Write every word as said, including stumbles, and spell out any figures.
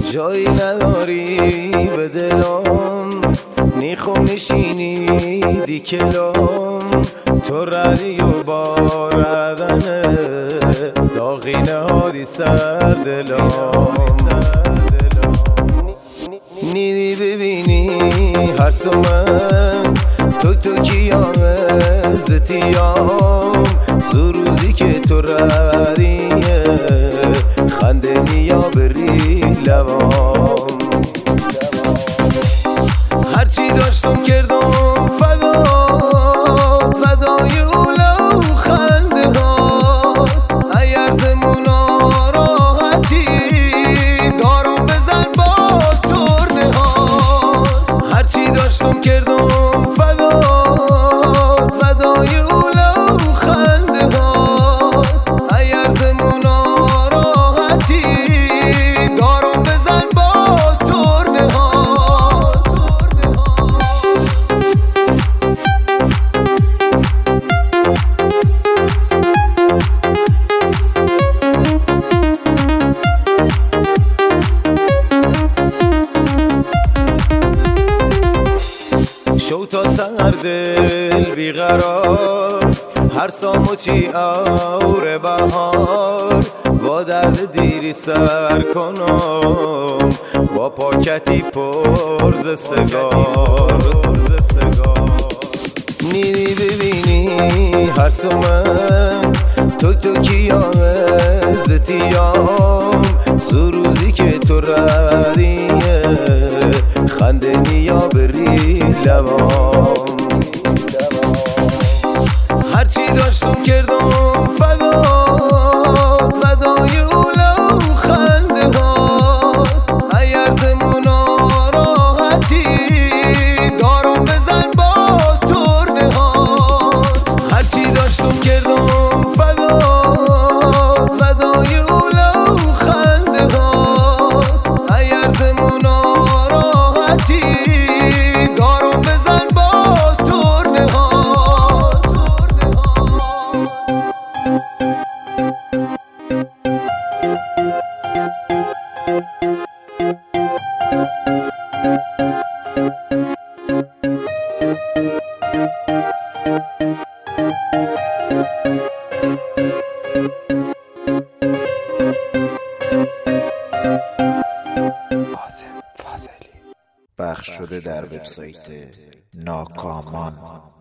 جایی نداری به دلم، نیخو میشینی دیکلم. تو ردی و باردنه داغی نهادی سر دلم. نیدی ببینی هر سومن توک توکیام زتیام. سروزی که تو ردیه خنده نیا بری لبام. هرچی داشتم کردم فدات، فدای اولو خنده ها. اگر زمونا راحتی دارم بزن با ترنه ها. هرچی داشتم کردم فدات، فدای اولو خنده ها. اگر زمونا راحتی دارم بزن با ترنه ها. شو تا سر دل بیقرار، هر سامو چی آور بهار. با درد دیری سر کنم، با پاکتی پرز سگار. نیدی ببینی هر سومن توک توکیام زتیام. سروزی که تو ردیه خنده نیا بری لبام. هرچی داشتم کردم فدات، فدای اولو خنده ها. اگر زمونا راحتی دارم بزن با ترنه ها. هرچی داشتم کردم فدات، فدای اولو خنده ها. اگر زمونا راحتی دارم بزن با ترنه ها. پخش شده در وبسایت ناکامان.